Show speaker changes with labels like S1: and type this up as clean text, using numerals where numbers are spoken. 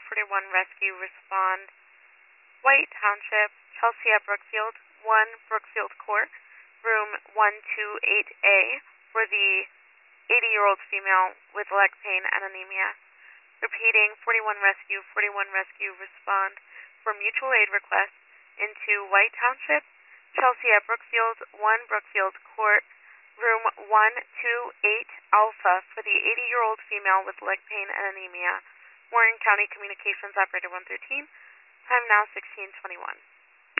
S1: 41 Rescue, respond. White Township, Chelsea at Brookfield, 1 Brookfield Court, room 128A, for the 80-year-old female with leg pain and anemia. Repeating, 41 Rescue, respond for mutual aid request into White Township, Chelsea at Brookfield, 1 Brookfield Court, room 128 Alpha, for the 80-year-old female with leg pain and anemia. Warren County Communications Operator 113, time now 16:21.